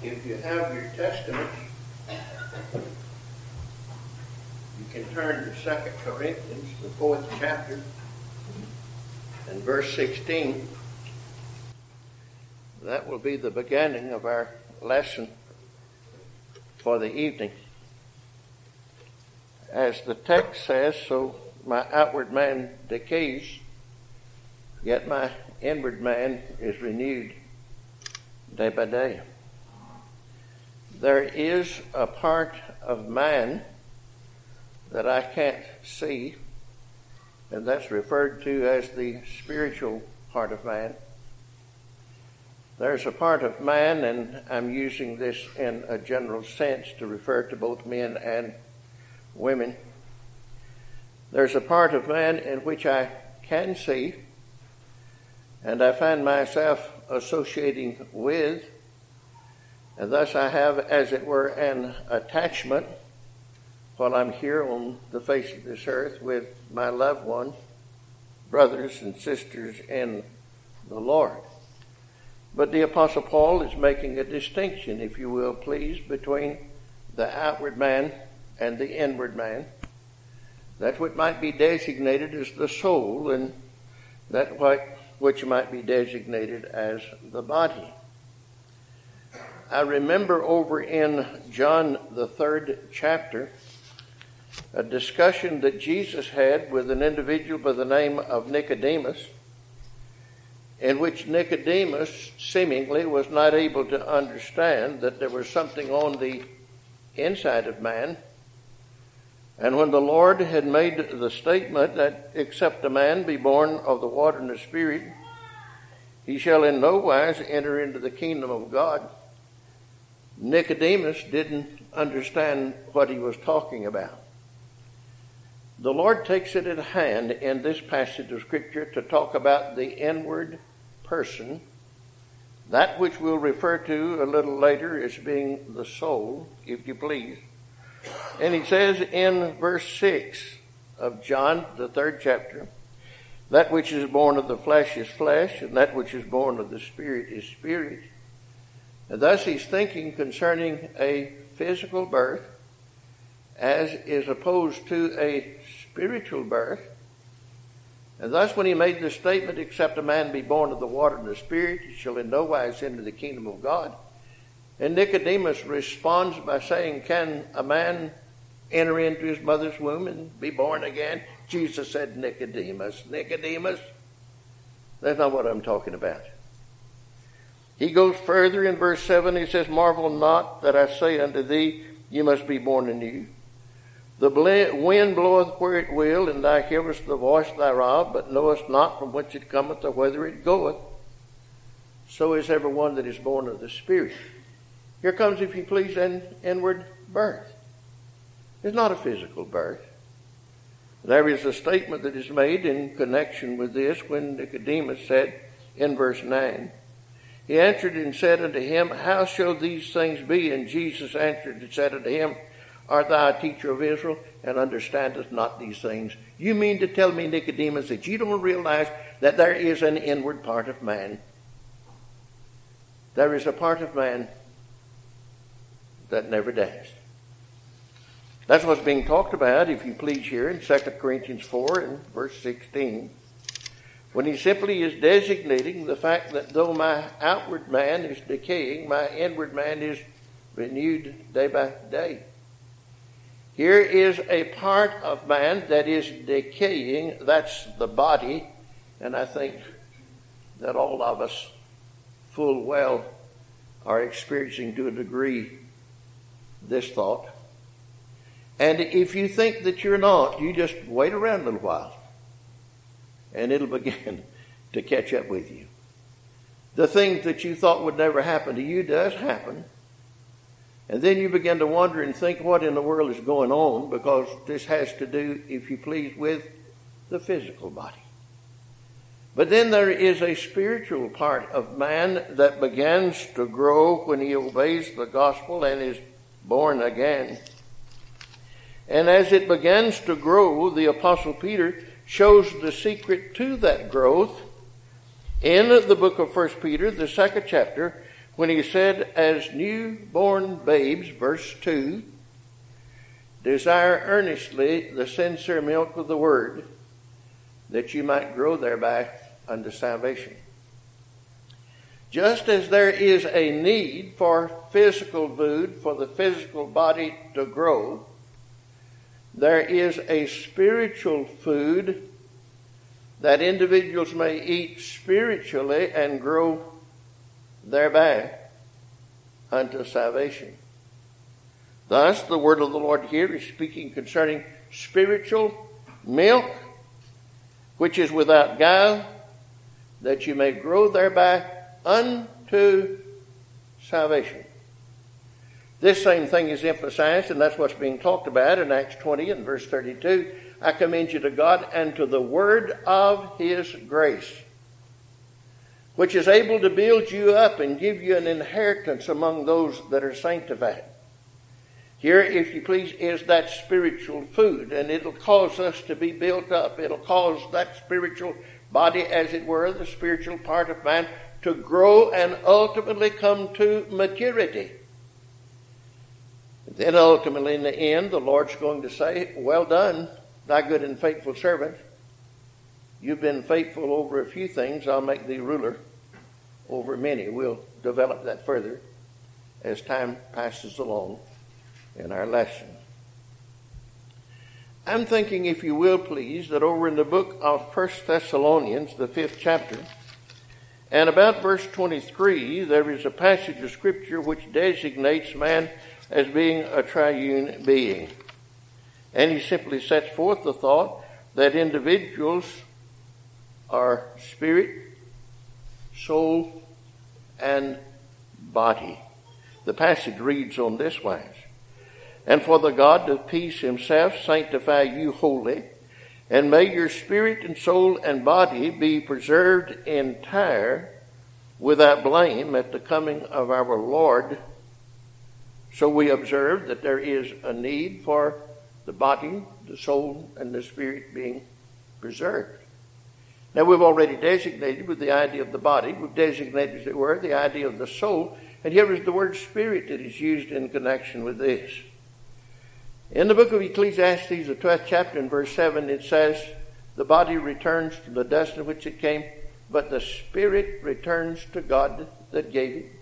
If you have your Testament, you can turn to 2 Corinthians, the 4th chapter, and verse 16. That will be the beginning of our lesson for the evening. As the text says, so my outward man decays, yet my inward man is renewed day by day. There is a part of man that I can't see, and that's referred to as the spiritual part of man. There's a part of man, and I'm using this in a general sense to refer to both men and women. There's a part of man in which I can see, and I find myself associating with, and thus I have, as it were, an attachment while I'm here on the face of this earth with my loved ones, brothers and sisters in the Lord. But the Apostle Paul is making a distinction, if you will, please, between the outward man and the inward man. That which might be designated as the soul, and that which might be designated as the body. I remember over in John the 3rd chapter, a discussion that Jesus had with an individual by the name of Nicodemus, in which Nicodemus seemingly was not able to understand that there was something on the inside of man. And when the Lord had made the statement that except a man be born of the water and the Spirit, he shall in no wise enter into the kingdom of God, Nicodemus didn't understand what he was talking about. The Lord takes it in hand in this passage of Scripture to talk about the inward person, that which we'll refer to a little later as being the soul, if you please. And he says in verse 6 of John, the 3rd chapter, that which is born of the flesh is flesh, and that which is born of the Spirit is spirit. And thus he's thinking concerning a physical birth as is opposed to a spiritual birth. And thus when he made the statement, except a man be born of the water and the Spirit, he shall in no wise enter the kingdom of God. And Nicodemus responds by saying, can a man enter into his mother's womb and be born again? Jesus said, Nicodemus, that's not what I'm talking about. He goes further in verse 7. He says, marvel not that I say unto thee, you must be born anew. The wind bloweth where it will, and thou hearest the voice thereof, but knowest not from whence it cometh or whither it goeth. So is every one that is born of the Spirit. Here comes, if you please, an inward birth. It's not a physical birth. There is a statement that is made in connection with this when Nicodemus said in verse 9, he answered and said unto him, how shall these things be? And Jesus answered and said unto him, art thou a teacher of Israel, and understandest not these things? You mean to tell me, Nicodemus, that you don't realize that there is an inward part of man? There is a part of man that never dies. That's what's being talked about, if you please, here in 2 Corinthians 4 and verse 16. When he simply is designating the fact that though my outward man is decaying, my inward man is renewed day by day. Here is a part of man that is decaying. That's the body. And I think that all of us full well are experiencing to a degree this thought. And if you think that you're not, you just wait around a little while and it'll begin to catch up with you. The things that you thought would never happen to you does happen. And then you begin to wonder and think what in the world is going on, because this has to do, if you please, with the physical body. But then there is a spiritual part of man that begins to grow when he obeys the gospel and is born again. And as it begins to grow, the Apostle Peter shows the secret to that growth in the book of 1 Peter, the 2nd chapter, when he said, as newborn babes, verse 2, desire earnestly the sincere milk of the word, that you might grow thereby unto salvation. Just as there is a need for physical food for the physical body to grow, there is a spiritual food that individuals may eat spiritually and grow thereby unto salvation. Thus, the word of the Lord here is speaking concerning spiritual milk, which is without guile, that you may grow thereby unto salvation. This same thing is emphasized, and that's what's being talked about in Acts 20 and verse 32. I commend you to God and to the word of his grace, which is able to build you up and give you an inheritance among those that are sanctified. Here, if you please, is that spiritual food, and it'll cause us to be built up. It'll cause that spiritual body, as it were, the spiritual part of man, to grow and ultimately come to maturity. Then ultimately, in the end, the Lord's going to say, well done, thy good and faithful servant. You've been faithful over a few things. I'll make thee ruler over many. We'll develop that further as time passes along in our lesson. I'm thinking, if you will please, that over in the book of 1 Thessalonians, the 5th chapter, and about verse 23, there is a passage of Scripture which designates man as being a triune being. And he simply sets forth the thought that individuals are spirit, soul, and body. The passage reads on this wise: and for the God of peace himself sanctify you wholly, and may your spirit and soul and body be preserved entire without blame at the coming of our Lord. So we observe that there is a need for the body, the soul, and the spirit being preserved. Now, we've already designated with the idea of the body, we've designated, as it were, the idea of the soul, and here is the word spirit that is used in connection with this. In the book of Ecclesiastes, the 12th chapter, in verse 7, it says, the body returns to the dust in which it came, but the spirit returns to God that gave it.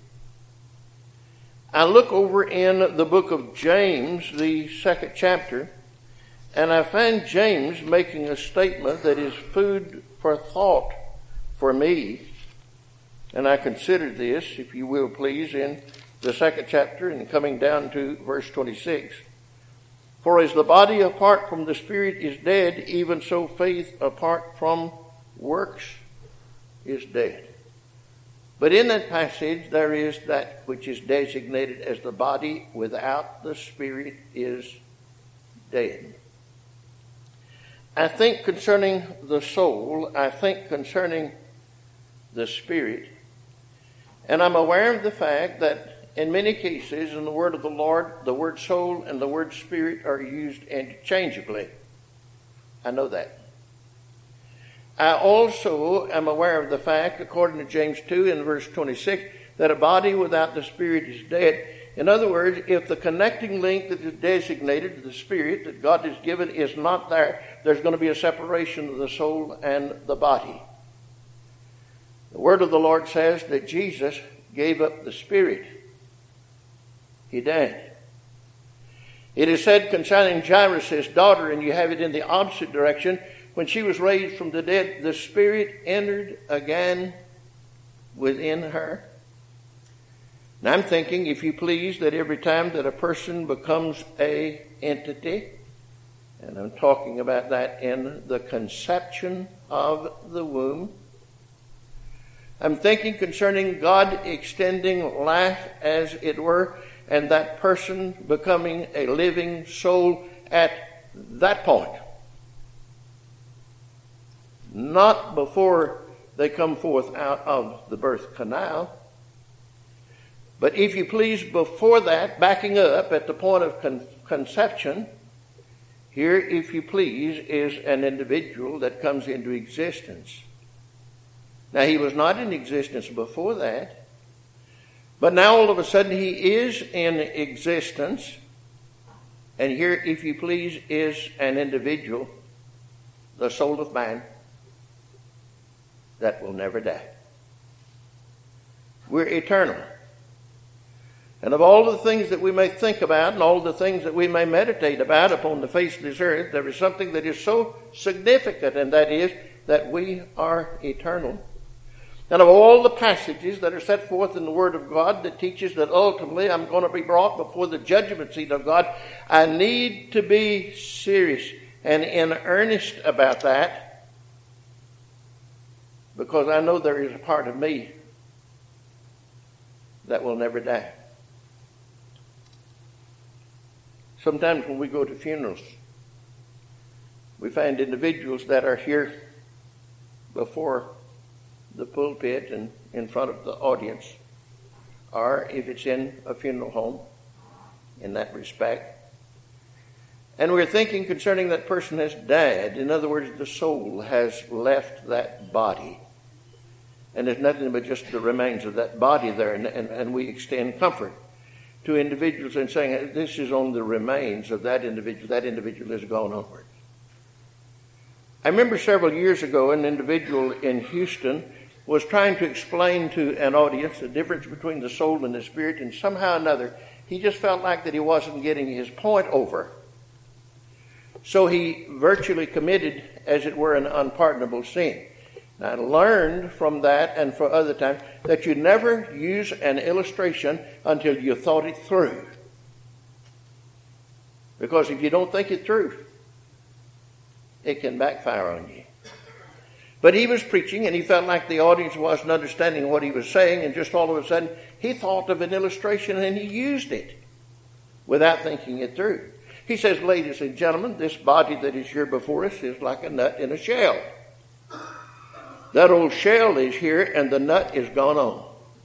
I look over in the book of James, the 2nd chapter, and I find James making a statement that is food for thought for me. And I consider this, if you will please, in the 2nd chapter and coming down to verse 26. For as the body apart from the spirit is dead, even so faith apart from works is dead. But in that passage, there is that which is designated as the body without the spirit is dead. I think concerning the soul, I think concerning the spirit, and I'm aware of the fact that in many cases in the word of the Lord, the word soul and the word spirit are used interchangeably. I know that. I also am aware of the fact, according to James 2 in verse 26, that a body without the spirit is dead. In other words, if the connecting link that is designated to the spirit that God has given is not there, there's going to be a separation of the soul and the body. The word of the Lord says that Jesus gave up the spirit. He did. It is said concerning Jairus' daughter, and you have it in the opposite direction, when she was raised from the dead, the spirit entered again within her. And I'm thinking, if you please, that every time that a person becomes a entity, and I'm talking about that in the conception of the womb, I'm thinking concerning God extending life, as it were, and that person becoming a living soul at that point. Not before they come forth out of the birth canal, but if you please, before that, backing up at the point of conception, here, if you please, is an individual that comes into existence. Now, he was not in existence before that, But now all of a sudden he is in existence. And here, if you please, is an individual, the soul of man, that will never die. We're eternal. And of all the things that we may think about and all the things that we may meditate about upon the face of this earth, there is something that is so significant, and that is that we are eternal. And of all the passages that are set forth in the Word of God that teaches that ultimately I'm going to be brought before the judgment seat of God, I need to be serious and in earnest about that, because I know there is a part of me that will never die. Sometimes when we go to funerals, we find individuals that are here before the pulpit and in front of the audience, or if it's in a funeral home, in that respect. And we're thinking concerning that person has died. In other words, the soul has left that body. And there's nothing but just the remains of that body there. And we extend comfort to individuals in saying, this is on the remains of that individual. That individual has gone onward. I remember several years ago, an individual in Houston was trying to explain to an audience the difference between the soul and the spirit, and somehow or another, he just felt like that he wasn't getting his point over. So he virtually committed, as it were, an unpardonable sin. Now, I learned from that and for other times that you never use an illustration until you thought it through. Because if you don't think it through, it can backfire on you. But he was preaching and he felt like the audience wasn't understanding what he was saying, and just all of a sudden he thought of an illustration and he used it without thinking it through. He says, ladies and gentlemen, this body that is here before us is like a nut in a shell. That old shell is here and the nut is gone on.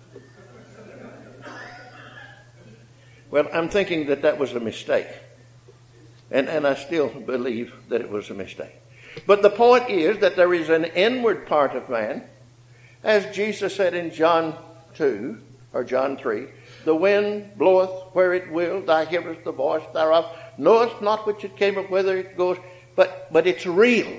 Well, I'm thinking that was a mistake. And I still believe that it was a mistake. But the point is that there is an inward part of man, as Jesus said in John 2 or John 3, the wind bloweth where it will, thou hearest the voice thereof, knowest not which it came of, whither it goes, but it's real.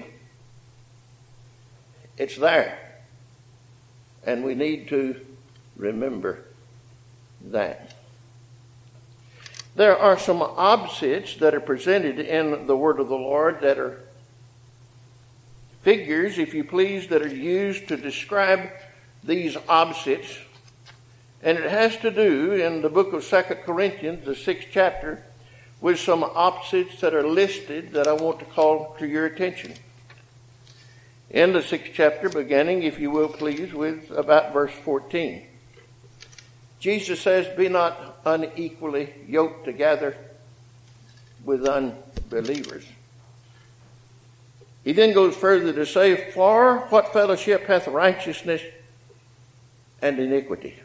It's there. And we need to remember that. There are some opposites that are presented in the Word of the Lord that are figures, if you please, that are used to describe these opposites. And it has to do, in the book of 2 Corinthians, the 6th chapter, with some opposites that are listed that I want to call to your attention. In the 6th chapter, beginning, if you will please, with about verse 14. Jesus says, be not unequally yoked together with unbelievers. He then goes further to say, for what fellowship hath righteousness and iniquity?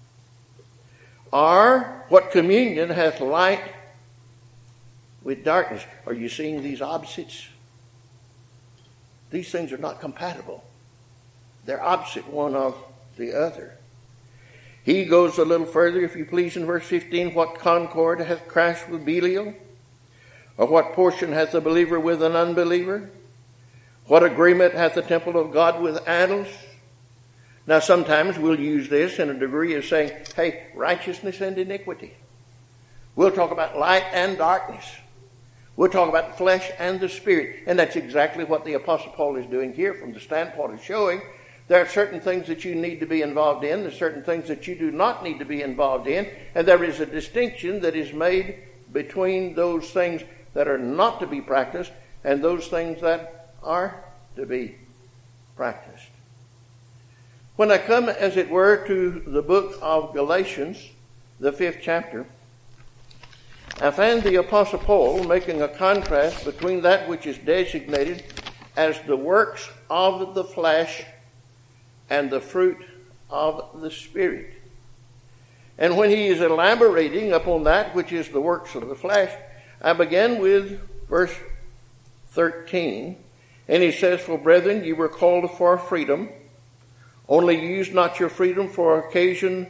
Or what communion hath light with darkness? Are you seeing these opposites? These things are not compatible. They're opposite one of the other. He goes a little further, if you please, in verse 15. What concord hath Christ with Belial? Or what portion hath the believer with an unbeliever? What agreement hath the temple of God with idols? Now sometimes we'll use this in a degree of saying, hey, righteousness and iniquity. We'll talk about light and darkness. We'll talk about the flesh and the spirit. And that's exactly what the Apostle Paul is doing here from the standpoint of showing there are certain things that you need to be involved in. There's certain things that you do not need to be involved in. And there is a distinction that is made between those things that are not to be practiced and those things that are to be practiced. When I come, as it were, to the book of Galatians, the 5th chapter, I find the Apostle Paul making a contrast between that which is designated as the works of the flesh and the fruit of the Spirit. And when he is elaborating upon that which is the works of the flesh, I begin with verse 13. And he says, for brethren, you were called for freedom. Only use not your freedom for occasion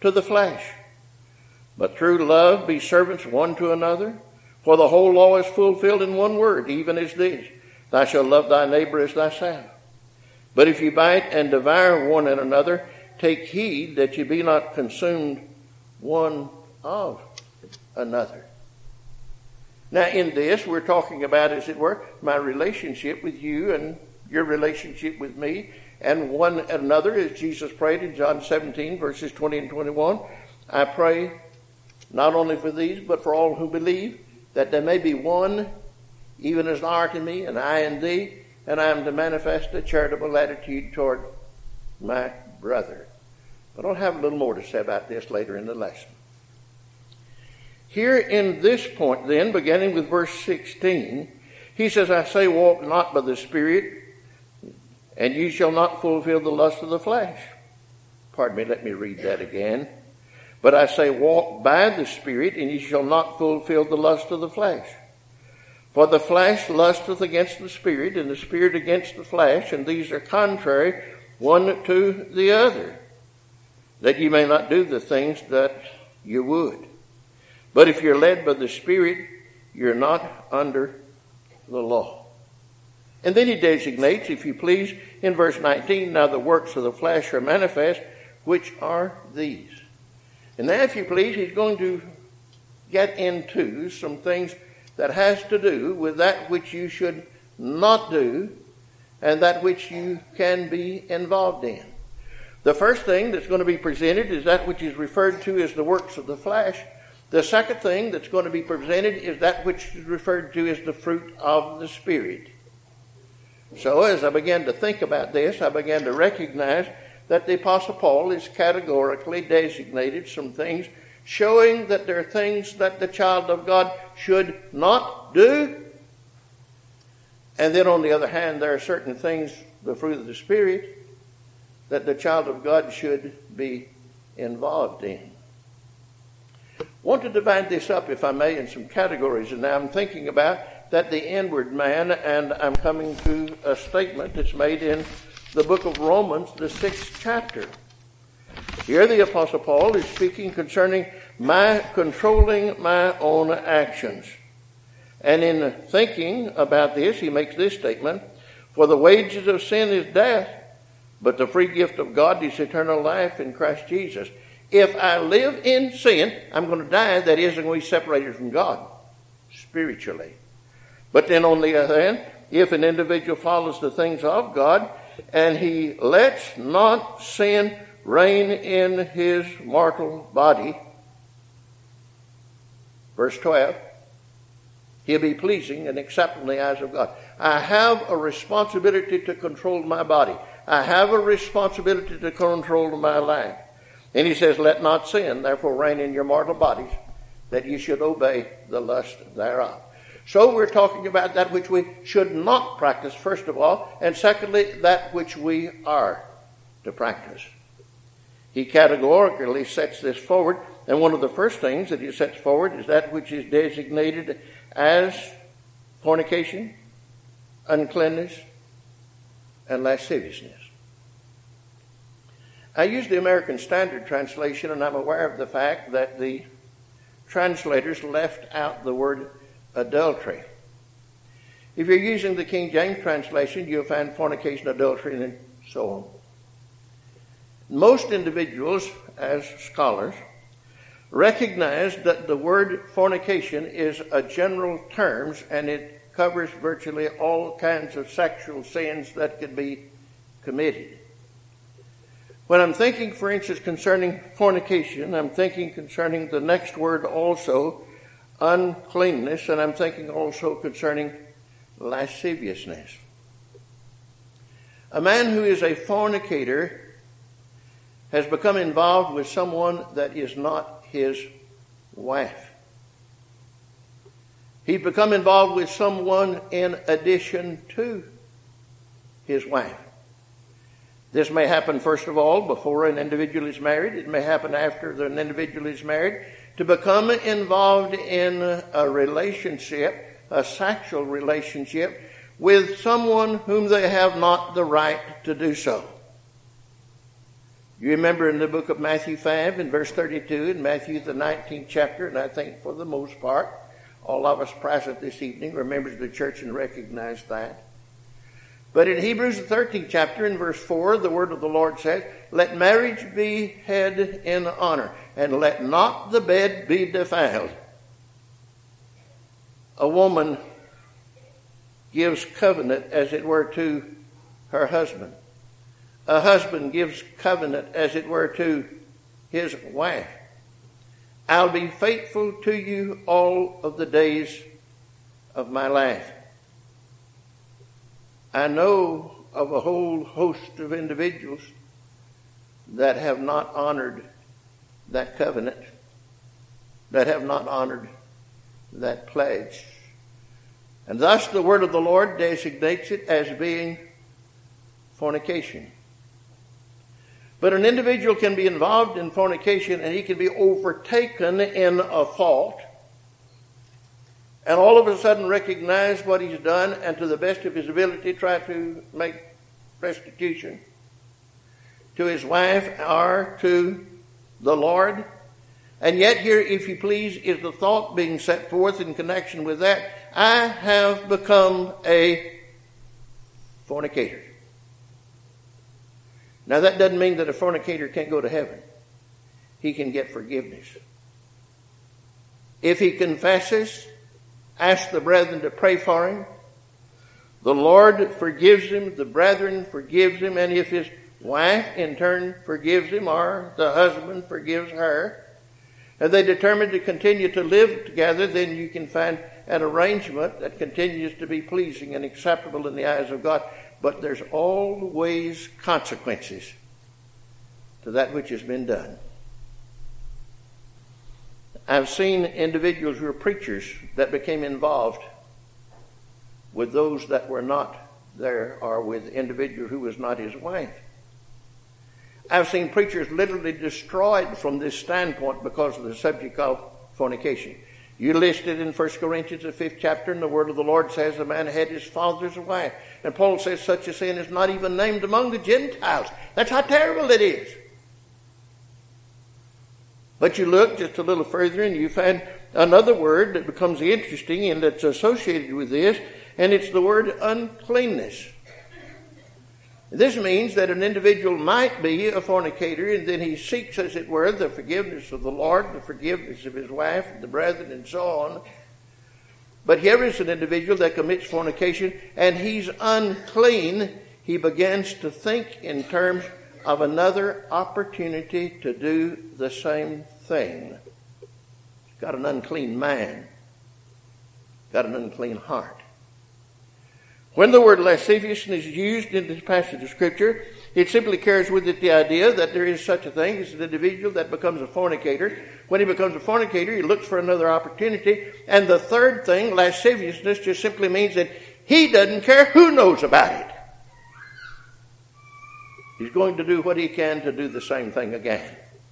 to the flesh. But through love be servants one to another. For the whole law is fulfilled in one word, even as this: Thou shalt love thy neighbor as thyself. But if you bite and devour one another, take heed that you be not consumed one of another. Now in this, we're talking about, as it were, my relationship with you and your relationship with me and one another, as Jesus prayed in John 17, verses 20 and 21. I pray not only for these, but for all who believe, that there may be one, even as thou art in me and I in thee, and I am to manifest a charitable attitude toward my brother. But I'll have a little more to say about this later in the lesson. Here in this point then, beginning with verse 16, he says, I say, walk not by the Spirit, and ye shall not fulfill the lust of the flesh. Pardon me, let me read that again. But I say, walk by the Spirit, and ye shall not fulfill the lust of the flesh. For the flesh lusteth against the Spirit, and the Spirit against the flesh, and these are contrary one to the other, that ye may not do the things that you would. But if you're led by the Spirit, you're not under the law. And then he designates, if you please, in verse 19, now the works of the flesh are manifest, which are these. And now, if you please, he's going to get into some things that has to do with that which you should not do and that which you can be involved in. The first thing that's going to be presented is that which is referred to as the works of the flesh. The second thing that's going to be presented is that which is referred to as the fruit of the Spirit. So as I began to think about this, I began to recognize that the Apostle Paul is categorically designated some things showing that there are things that the child of God should not do. And then on the other hand, there are certain things, the fruit of the Spirit, that the child of God should be involved in. I want to divide this up, if I may, in some categories. And now I'm thinking about that the inward man, and I'm coming to a statement that's made in the book of Romans, the 6th chapter. Here the Apostle Paul is speaking concerning my controlling my own actions. And in thinking about this, he makes this statement: for the wages of sin is death, but the free gift of God is eternal life in Christ Jesus. If I live in sin, I'm going to die. That is, I'm going to be separated from God spiritually. But then on the other hand, if an individual follows the things of God, and he lets not sin reign in his mortal body, verse 12, he'll be pleasing and acceptable in the eyes of God. I have a responsibility to control my body. I have a responsibility to control my life. And he says, let not sin therefore reign in your mortal bodies, that you should obey the lust thereof. So we're talking about that which we should not practice, first of all, and secondly, that which we are to practice. He categorically sets this forward, and one of the first things that he sets forward is that which is designated as fornication, uncleanness, and lasciviousness. I use the American Standard Translation, and I'm aware of the fact that the translators left out the word adultery. If you're using the King James translation, you'll find fornication, adultery, and so on. Most individuals, as scholars, recognize that the word fornication is a general term, and it covers virtually all kinds of sexual sins that could be committed. When I'm thinking, for instance, concerning fornication, I'm thinking concerning the next word also, uncleanness, and I'm thinking also concerning lasciviousness. A man who is a fornicator has become involved with someone that is not his wife. He's become involved with someone in addition to his wife. This may happen, first of all, before an individual is married. It may happen after an individual is married. To become involved in a relationship, a sexual relationship, with someone whom they have not the right to do so. You remember in the book of Matthew 5 in verse 32, in Matthew the 19th chapter, and I think for the most part, all of us present this evening remembers the church and recognize that. But in Hebrews the 13th chapter in verse 4, the word of the Lord says, let marriage be held in honor, and let not the bed be defiled. A woman gives covenant, as it were, to her husband. A husband gives covenant, as it were, to his wife. I'll be faithful to you all of the days of my life. I know of a whole host of individuals that have not honored that covenant, that have not honored that pledge. And thus the word of the Lord designates it as being fornication. But an individual can be involved in fornication and he can be overtaken in a fault and all of a sudden recognize what he's done and to the best of his ability try to make restitution to his wife or to the Lord. And yet here, if you please, is the thought being set forth in connection with that. I have become a fornicator. Now that doesn't mean that a fornicator can't go to heaven. He can get forgiveness. If he confesses, ask the brethren to pray for him. The Lord forgives him, the brethren forgives him, and if his wife in turn forgives him or the husband forgives her, and they determine to continue to live together, then you can find an arrangement that continues to be pleasing and acceptable in the eyes of God. But there's always consequences to that which has been done. I've seen individuals who are preachers that became involved with those that were not there or with individual who was not his wife. I've seen preachers literally destroyed from this standpoint because of the subject of fornication. You listed in 1 Corinthians the 5th chapter, and the word of the Lord says a man had his father's wife. And Paul says such a sin is not even named among the Gentiles. That's how terrible it is. But you look just a little further and you find another word that becomes interesting and that's associated with this, and it's the word uncleanness. This means that an individual might be a fornicator and then he seeks, as it were, the forgiveness of the Lord, the forgiveness of his wife, and the brethren, and so on. But here is an individual that commits fornication and he's unclean. He begins to think in terms of another opportunity to do the same thing. He's got an unclean mind, got an unclean heart. When the word lasciviousness is used in this passage of Scripture, it simply carries with it the idea that there is such a thing as an individual that becomes a fornicator. When he becomes a fornicator, he looks for another opportunity. And the third thing, lasciviousness, just simply means that he doesn't care who knows about it. He's going to do what he can to do the same thing again.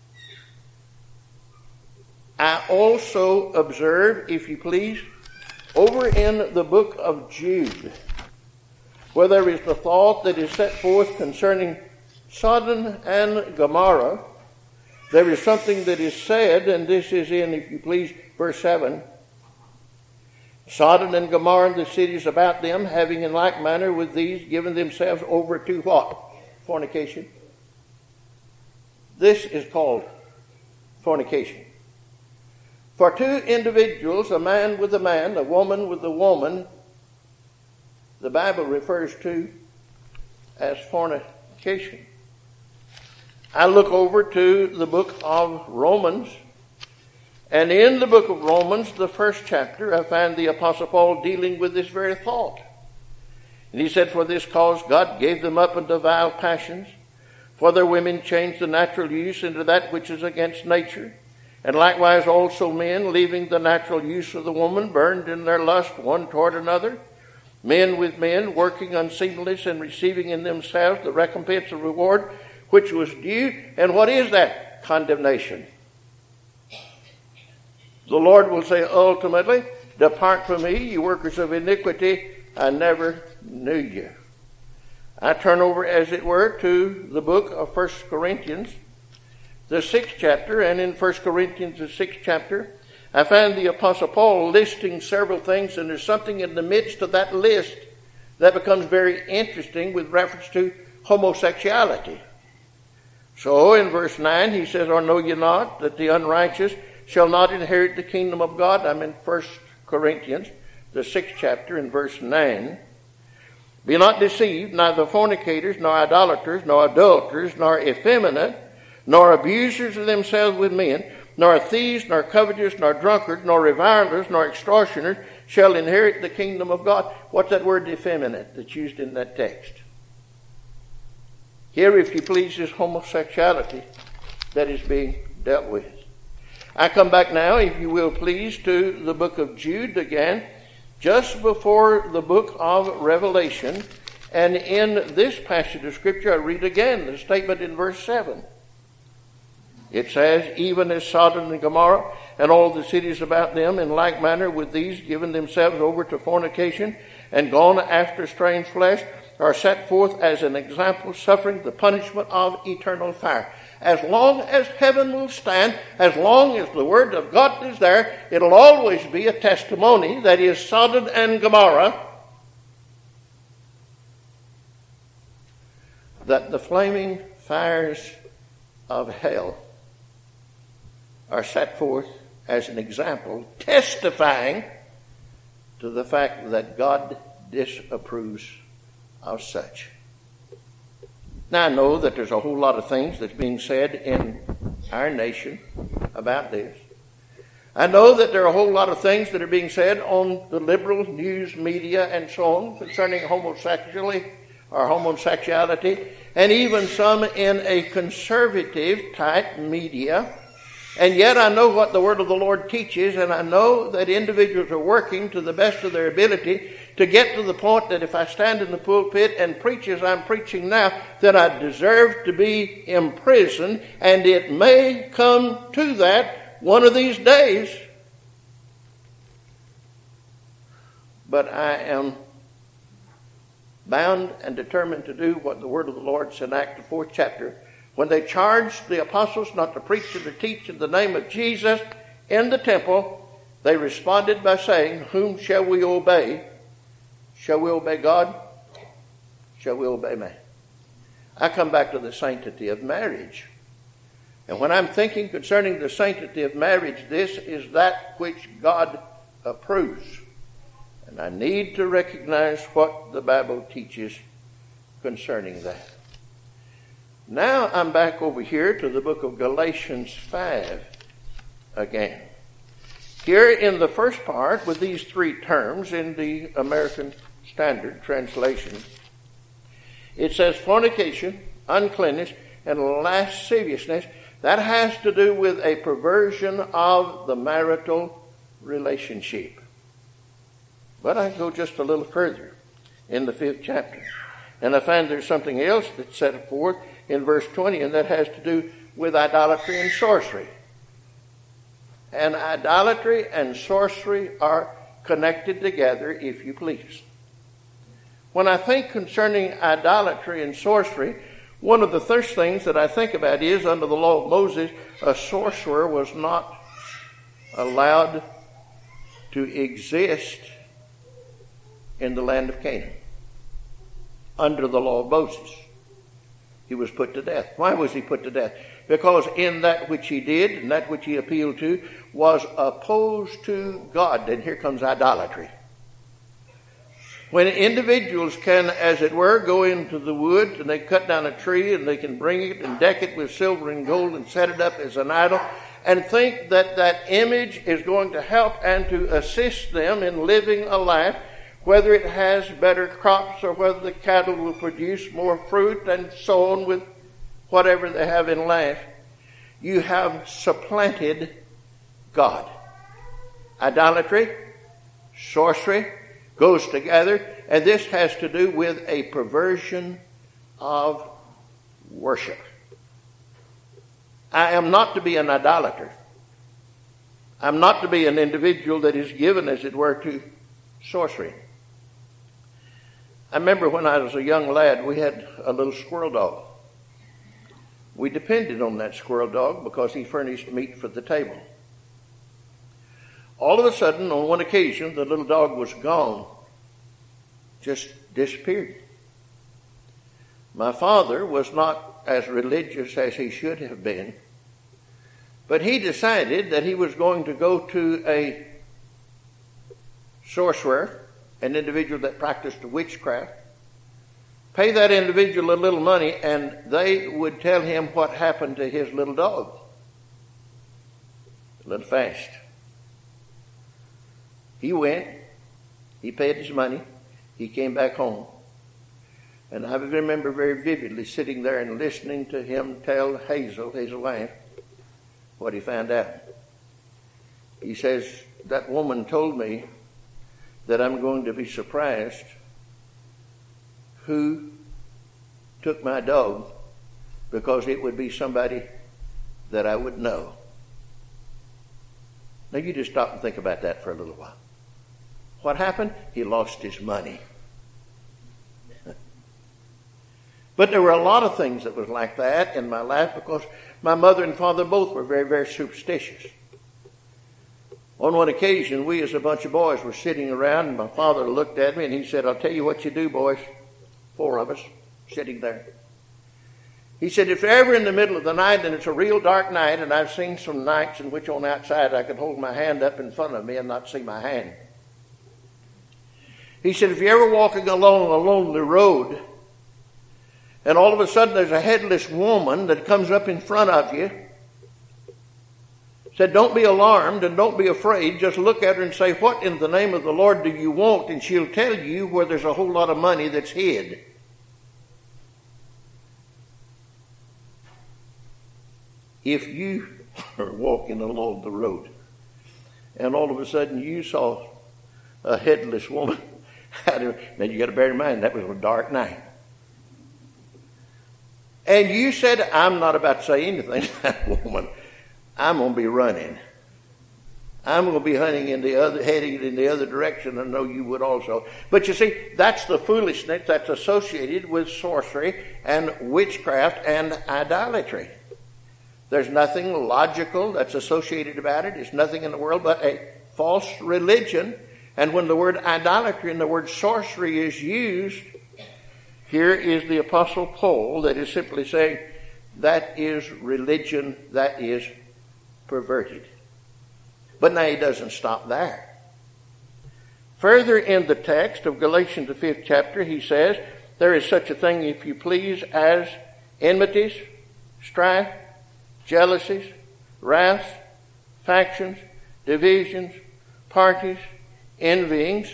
I also observe, if you please, over in the book of Jude, where there is the thought that is set forth concerning Sodom and Gomorrah, there is something that is said, and this is in, if you please, verse 7. Sodom and Gomorrah and the cities about them, having in like manner with these given themselves over to what? Fornication. This is called fornication. For two individuals, a man with a man, a woman with a woman, the Bible refers to as fornication. I look over to the book of Romans, and in the book of Romans, the first chapter, I find the Apostle Paul dealing with this very thought. And he said, for this cause God gave them up unto vile passions, for their women changed the natural use into that which is against nature. And likewise also men, leaving the natural use of the woman, burned in their lust one toward another. Men with men, working unseemliness and receiving in themselves the recompense of reward which was due. And what is that? Condemnation. The Lord will say ultimately, depart from me, you workers of iniquity, I never knew you. I turn over, as it were, to the book of 1 Corinthians, the 6th chapter, and in 1 Corinthians, the 6th chapter, I find the Apostle Paul listing several things, and there's something in the midst of that list that becomes very interesting with reference to homosexuality. So in verse 9 he says, "Or know ye not that the unrighteous shall not inherit the kingdom of God?" I'm in 1 Corinthians, the 6th chapter, in verse 9. "Be not deceived, neither fornicators, nor idolaters, nor adulterers, nor effeminate, nor abusers of themselves with men, nor thieves, nor covetous, nor drunkards, nor revilers, nor extortioners shall inherit the kingdom of God." What's that word effeminate that's used in that text? Here, if you please, is homosexuality that is being dealt with. I come back now, if you will please, to the book of Jude again, just before the book of Revelation. And in this passage of Scripture, I read again the statement in verse 7. It says, "Even as Sodom and Gomorrah and all the cities about them, in like manner with these, given themselves over to fornication and gone after strange flesh, are set forth as an example, suffering the punishment of eternal fire." As long as heaven will stand, as long as the Word of God is there, it'll always be a testimony that is Sodom and Gomorrah, that the flaming fires of hell are set forth as an example, testifying to the fact that God disapproves of such. Now, I know that there's a whole lot of things that's being said in our nation about this. I know that there are a whole lot of things that are being said on the liberal news media and so on concerning homosexuality, and even some in a conservative type media. And yet I know what the Word of the Lord teaches, and I know that individuals are working to the best of their ability to get to the point that if I stand in the pulpit and preach as I'm preaching now, that I deserve to be imprisoned, and it may come to that one of these days. But I am bound and determined to do what the Word of the Lord said in Acts the 4th chapter, when they charged the apostles not to preach and to teach in the name of Jesus in the temple. They responded by saying, "Whom shall we obey? Shall we obey God? Shall we obey man?" I come back to the sanctity of marriage. And when I'm thinking concerning the sanctity of marriage, this is that which God approves. And I need to recognize what the Bible teaches concerning that. Now I'm back over here to the book of Galatians 5 again. Here in the first part, with these three terms in the American Standard Translation, it says fornication, uncleanness, and lasciviousness. That has to do with a perversion of the marital relationship. But I go just a little further in the 5th chapter, and I find there's something else that's set forth in verse 20, and that has to do with idolatry and sorcery. And idolatry and sorcery are connected together, if you please. When I think concerning idolatry and sorcery, one of the first things that I think about is, under the law of Moses, a sorcerer was not allowed to exist in the land of Canaan. Under the law of Moses, he was put to death. Why was he put to death? Because in that which he did and that which he appealed to was opposed to God. And here comes idolatry. When individuals can, as it were, go into the woods and they cut down a tree and they can bring it and deck it with silver and gold and set it up as an idol and think that that image is going to help and to assist them in living a life, whether it has better crops or whether the cattle will produce more fruit and so on with whatever they have in life, you have supplanted God. Idolatry, sorcery goes together, and this has to do with a perversion of worship. I am not to be an idolater. I'm not to be an individual that is given, as it were, to sorcery. I remember when I was a young lad, we had a little squirrel dog. We depended on that squirrel dog because he furnished meat for the table. All of a sudden, on one occasion, the little dog was gone. Just disappeared. My father was not as religious as he should have been, but he decided that he was going to go to a sorcerer, an individual that practiced witchcraft, pay that individual a little money, and they would tell him what happened to his little dog. A little fast. He went, he paid his money, he came back home. And I remember very vividly sitting there and listening to him tell Hazel, his wife, what he found out. He says, that woman told me that I'm going to be surprised who took my dog, because it would be somebody that I would know. Now you just stop and think about that for a little while. What happened? He lost his money. But there were a lot of things that was like that in my life because my mother and father both were very, very superstitious. On one occasion, we as a bunch of boys were sitting around, and my father looked at me and he said, I'll tell you what you do, boys. 4 of us sitting there. He said, if you're ever in the middle of the night and it's a real dark night, and I've seen some nights in which on the outside I could hold my hand up in front of me and not see my hand. He said, if you're ever walking along a lonely road and all of a sudden there's a headless woman that comes up in front of you, said, don't be alarmed and don't be afraid. Just look at her and say, what in the name of the Lord do you want? And she'll tell you where there's a whole lot of money that's hid. If you are walking along the road and all of a sudden you saw a headless woman, now you got to bear in mind that was a dark night. And you said, I'm not about to say anything to that woman. I'm going to be running. I'm going to be heading in the other direction. I know you would also. But you see, that's the foolishness that's associated with sorcery and witchcraft and idolatry. There's nothing logical that's associated about it. It's nothing in the world but a false religion. And when the word idolatry and the word sorcery is used, here is the Apostle Paul that is simply saying that is religion that is perverted. But now he doesn't stop there. Further in the text of Galatians, the 5th chapter, he says, there is such a thing, if you please, as enmities, strife, jealousies, wraths, factions, divisions, parties, envyings.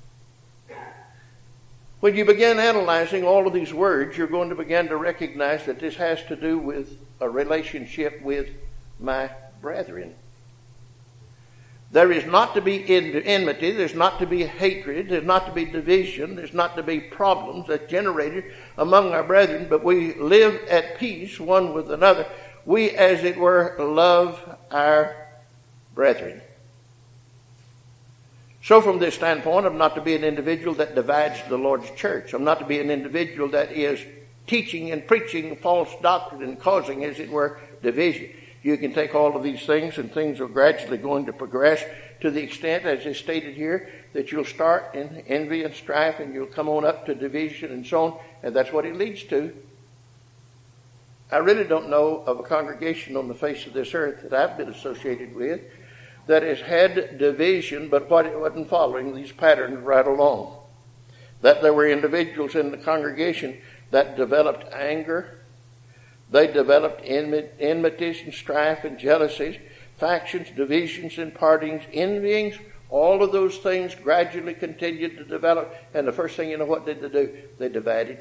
When you begin analyzing all of these words, you're going to begin to recognize that this has to do with a relationship with my brethren. There is not to be enmity, there's not to be hatred, there's not to be division, there's not to be problems that's generated among our brethren, but we live at peace one with another. We, as it were, love our brethren. So from this standpoint, I'm not to be an individual that divides the Lord's church. I'm not to be an individual that is teaching and preaching false doctrine and causing, as it were, division. You can take all of these things, and things are gradually going to progress to the extent, as is stated here, that you'll start in envy and strife, and you'll come on up to division and so on, and that's what it leads to. I really don't know of a congregation on the face of this earth that I've been associated with that has had division, but what it wasn't following these patterns right along. That there were individuals in the congregation that developed anger. They developed enmities and strife and jealousies, factions, divisions and partings, envyings. All of those things gradually continued to develop. And the first thing you know, what did they do? They divided.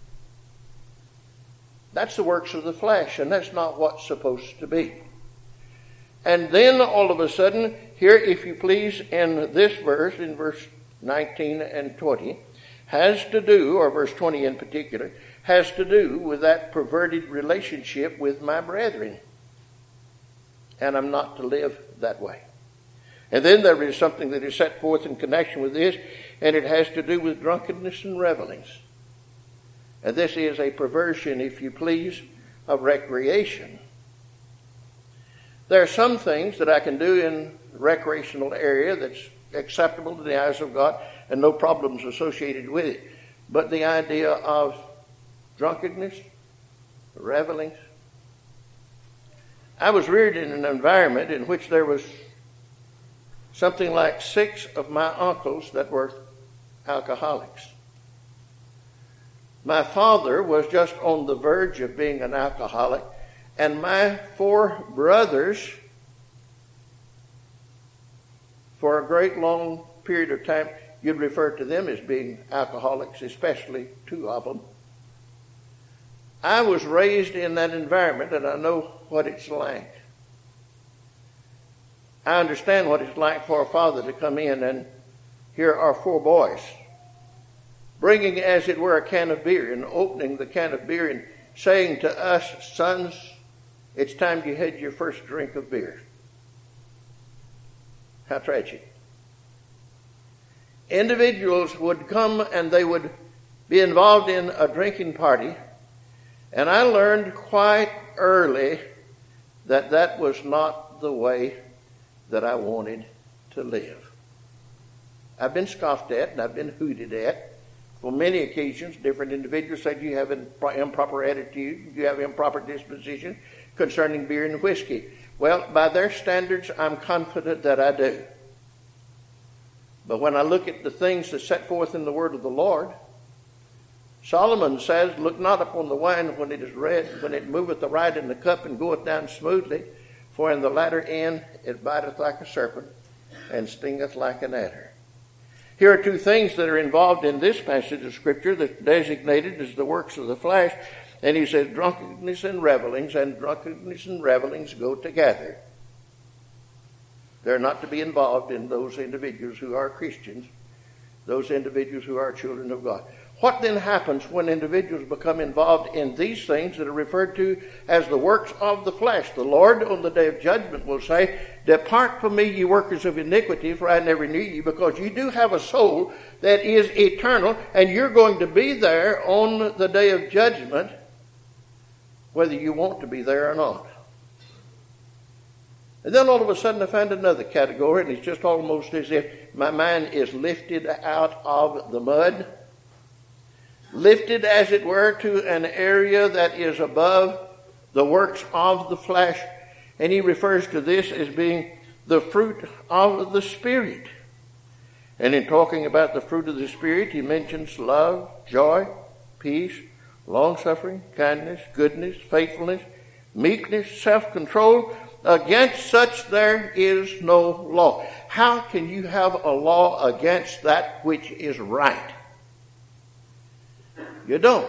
That's the works of the flesh, and that's not what's supposed to be. And then all of a sudden, here, if you please, in this verse, in verse 19 and 20, has to do, or verse 20 in particular, has to do with that perverted relationship with my brethren. And I'm not to live that way. And then there is something that is set forth in connection with this and it has to do with drunkenness and revelings. And this is a perversion, if you please, of recreation. There are some things that I can do in the recreational area that's acceptable to the eyes of God and no problems associated with it. But the idea of drunkenness, revelings. I was reared in an environment in which there was something like 6 of my uncles that were alcoholics. My father was just on the verge of being an alcoholic, and my 4 brothers, for a great long period of time, you'd refer to them as being alcoholics, especially 2 of them. I was raised in that environment, and I know what it's like. I understand what it's like for a father to come in, and here are 4 boys, bringing, as it were, a can of beer, and opening the can of beer and saying to us, sons, it's time you had your first drink of beer. How tragic. Individuals would come and they would be involved in a drinking party, and I learned quite early that that was not the way that I wanted to live. I've been scoffed at and I've been hooted at. On many occasions, different individuals said you have an improper attitude, you have improper disposition concerning beer and whiskey. Well, by their standards, I'm confident that I do. But when I look at the things that set forth in the word of the Lord, Solomon says, look not upon the wine when it is red, when it moveth aright in the cup and goeth down smoothly, for in the latter end it biteth like a serpent and stingeth like an adder. Here are 2 things that are involved in this passage of Scripture that's designated as the works of the flesh. And he says drunkenness and revelings go together. They're not to be involved in those individuals who are Christians, those individuals who are children of God. What then happens when individuals become involved in these things that are referred to as the works of the flesh? The Lord on the day of judgment will say, depart from me, ye workers of iniquity, for I never knew you, because you do have a soul that is eternal, and you're going to be there on the day of judgment, whether you want to be there or not. And then all of a sudden I find another category, and it's just almost as if my mind is lifted out of the mud, lifted, as it were, to an area that is above the works of the flesh. And he refers to this as being the fruit of the Spirit. And in talking about the fruit of the Spirit, he mentions love, joy, peace, long-suffering, kindness, goodness, faithfulness, meekness, self-control. Against such there is no law. How can you have a law against that which is right? You don't.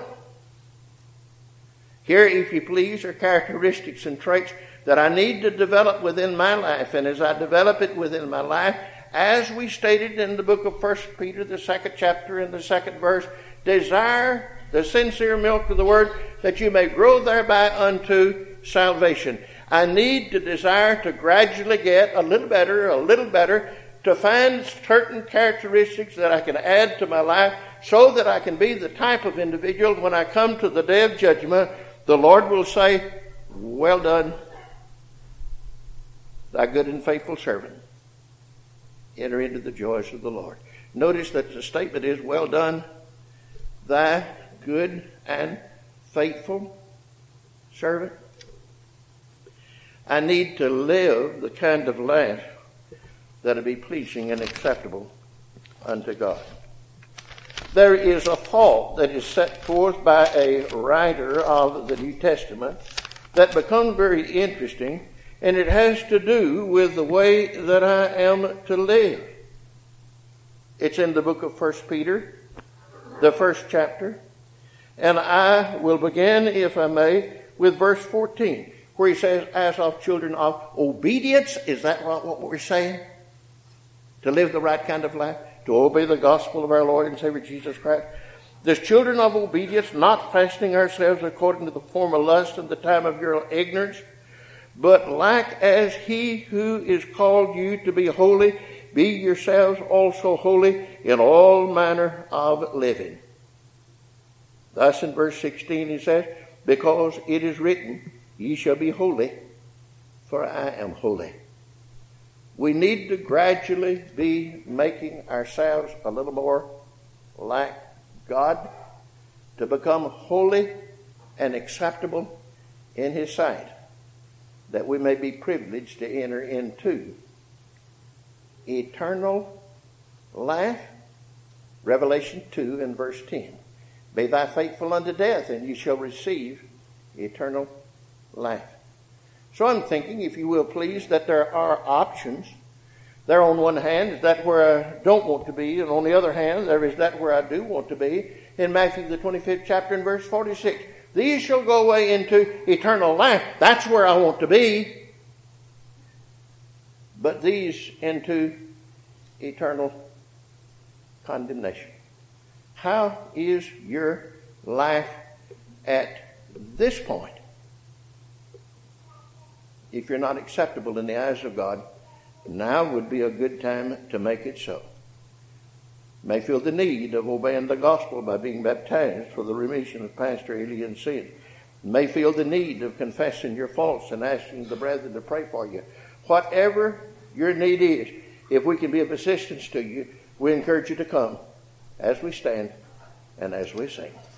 Here, if you please, are characteristics and traits that I need to develop within my life. And as I develop it within my life, as we stated in the book of 1 Peter, the 2nd chapter and the 2nd verse, desire the sincere milk of the word, that you may grow thereby unto salvation. I need to desire to gradually get a little better, to find certain characteristics that I can add to my life so that I can be the type of individual when I come to the day of judgment, the Lord will say, well done, thy good and faithful servant. Enter into the joys of the Lord. Notice that the statement is, well done, thy good and faithful servant. I need to live the kind of life that will be pleasing and acceptable unto God. There is a thought that is set forth by a writer of the New Testament that becomes very interesting, and it has to do with the way that I am to live. It's in the book of 1 Peter, the 1st chapter, and I will begin, if I may, with verse 14, where he says, as of children of obedience. Is that what we're saying? To live the right kind of life, to obey the gospel of our Lord and Savior Jesus Christ. As children of obedience, not fashioning ourselves according to the former lust in the time of your ignorance, but like as he who is called you to be holy, be yourselves also holy in all manner of living. Thus in verse 16 he says, because it is written, ye shall be holy, for I am holy. We need to gradually be making ourselves a little more like God, to become holy and acceptable in his sight, that we may be privileged to enter into eternal life. Revelation 2 and verse 10. Be thou faithful unto death, and you shall receive eternal life. So I'm thinking, if you will please, that there are options. There on one hand is that where I don't want to be, and on the other hand there is that where I do want to be. In Matthew the 25th chapter and verse 46, these shall go away into eternal life. That's where I want to be. But these into eternal condemnation. How is your life at this point? If you're not acceptable in the eyes of God, now would be a good time to make it so. May feel the need of obeying the gospel by being baptized for the remission of past or alien sin. May feel the need of confessing your faults and asking the brethren to pray for you. Whatever your need is, if we can be of assistance to you, we encourage you to come as we stand and as we sing.